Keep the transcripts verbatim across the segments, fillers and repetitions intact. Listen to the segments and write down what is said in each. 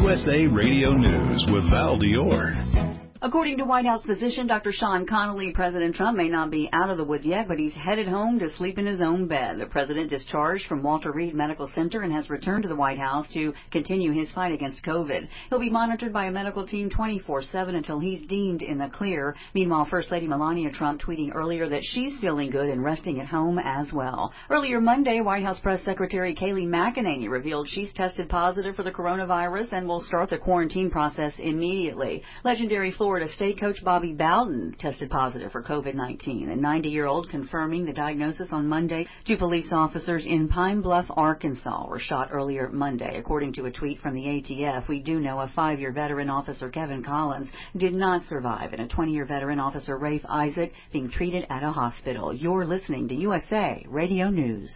U S A Radio News with Val Dior. According to White House physician Doctor Sean Connolly, President Trump may not be out of the woods yet, but he's headed home to sleep in his own bed. The president discharged from Walter Reed Medical Center and has returned to the White House to continue his fight against COVID. He'll be monitored by a medical team twenty-four seven until he's deemed in the clear. Meanwhile, First Lady Melania Trump tweeting earlier that she's feeling good and resting at home as well. Earlier Monday, White House Press Secretary Kayleigh McEnany revealed she's tested positive for the coronavirus and will start the quarantine process immediately. Legendary Florida Florida State coach Bobby Bowden tested positive for COVID nineteen. A ninety-year-old confirming the diagnosis on Monday. Two police officers in Pine Bluff, Arkansas were shot earlier Monday. According to a tweet from the A T F, we do know a five-year veteran officer, Kevin Collins, did not survive, and a twenty-year veteran officer, Rafe Isaac, being treated at a hospital. You're listening to U S A Radio News.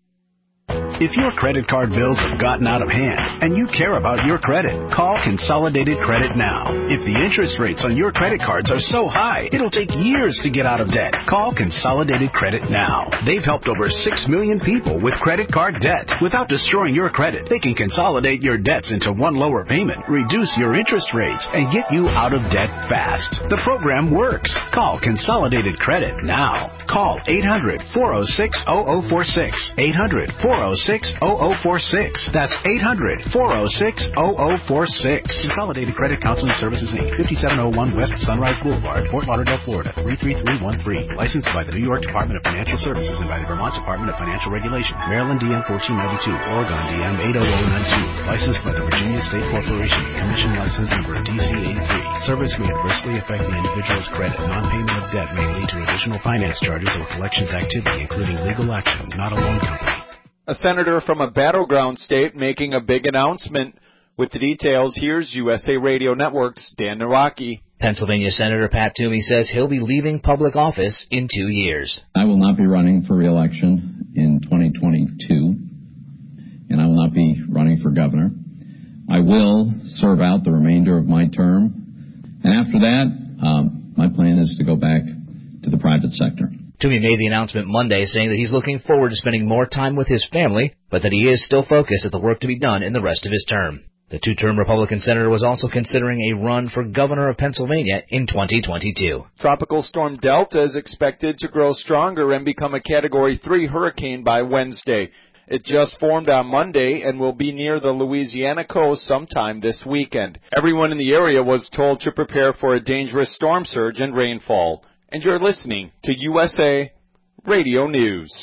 If your credit card bills have gotten out of hand and you care about your credit, call Consolidated Credit now. If the interest rates on your credit cards are so high, it'll take years to get out of debt. Call Consolidated Credit now. They've helped over six million people with credit card debt. Without destroying your credit, they can consolidate your debts into one lower payment, reduce your interest rates, and get you out of debt fast. The program works. Call Consolidated Credit now. Call eight hundred, four oh six, oh oh four six. eight hundred, four oh six, oh oh four six. That's eight hundred, four oh six, oh oh four six. Consolidated Credit Counseling Services, Incorporated, fifty-seven oh one West Sunrise Boulevard, Fort Lauderdale, Florida, three three three one three. Licensed by the New York Department of Financial Services and by the Vermont Department of Financial Regulation. Maryland D M fourteen ninety-two, Oregon D M eight oh oh nine two. Licensed by the Virginia State Corporation. Commission license number D C eighty-three. Service may adversely affect the individual's credit. Non-payment of debt may lead to additional finance charges or collections activity, including legal action, not a loan company. A senator from a battleground state making a big announcement. With the details, here's U S A Radio Network's Dan Naraki. Pennsylvania Senator Pat Toomey says he'll be leaving public office in two years. I will not be running for re-election in twenty twenty-two, and I will not be running for governor. I will serve out the remainder of my term, and after that, um, my plan is to go back to the private sector. Toomey made the announcement Monday, saying that he's looking forward to spending more time with his family, but that he is still focused at the work to be done in the rest of his term. The two-term Republican senator was also considering a run for governor of Pennsylvania in twenty twenty-two. Tropical storm Delta is expected to grow stronger and become a Category three hurricane by Wednesday. It just formed on Monday and will be near the Louisiana coast sometime this weekend. Everyone in the area was told to prepare for a dangerous storm surge and rainfall. And you're listening to U S A Radio News.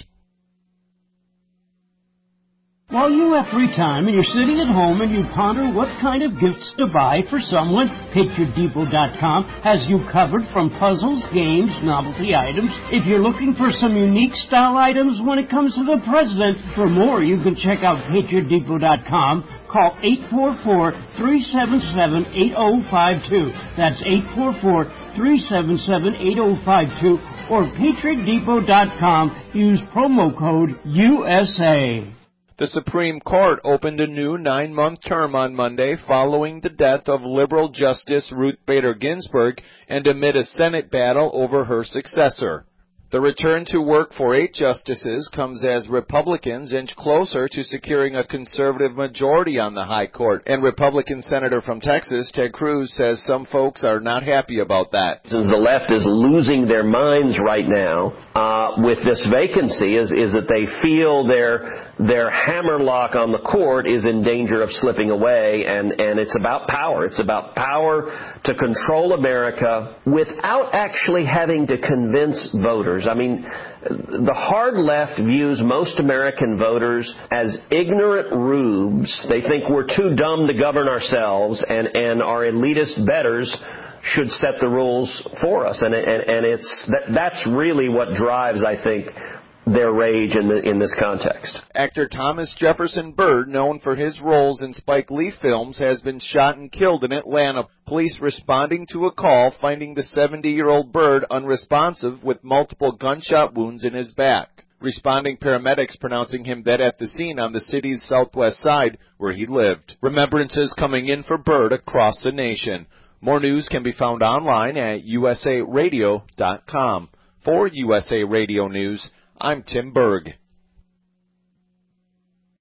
While you have free time and you're sitting at home and you ponder what kind of gifts to buy for someone, Patriot Depot dot com has you covered from puzzles, games, novelty items. If you're looking for some unique style items when it comes to the president, for more you can check out Patriot Depot dot com. Call eight four four, three seven seven, eight oh five two. That's eight four four, three seven seven, eight oh five two. Or Patriot Depot dot com. Use promo code U S A. The Supreme Court opened a new nine-month term on Monday following the death of liberal Justice Ruth Bader Ginsburg and amid a Senate battle over her successor. The return to work for eight justices comes as Republicans inch closer to securing a conservative majority on the high court. And Republican Senator from Texas, Ted Cruz, says some folks are not happy about that. The left is losing their minds right now uh, with this vacancy is, is that they feel their their hammerlock on the court is in danger of slipping away, and, and it's about power. It's about power to control America without actually having to convince voters. I mean, the hard left views most American voters as ignorant rubes. They think we're too dumb to govern ourselves, and, and our elitist betters should set the rules for us. And, and, and it's that, that's really what drives, I think, their rage in, the, in this context. Actor Thomas Jefferson Byrd, known for his roles in Spike Lee films, has been shot and killed in Atlanta. Police responding to a call finding the seventy-year-old Byrd unresponsive with multiple gunshot wounds in his back. Responding paramedics pronouncing him dead at the scene on the city's southwest side where he lived. Remembrances coming in for Byrd across the nation. More news can be found online at U S A radio dot com. For U S A Radio News, I'm Tim Berg.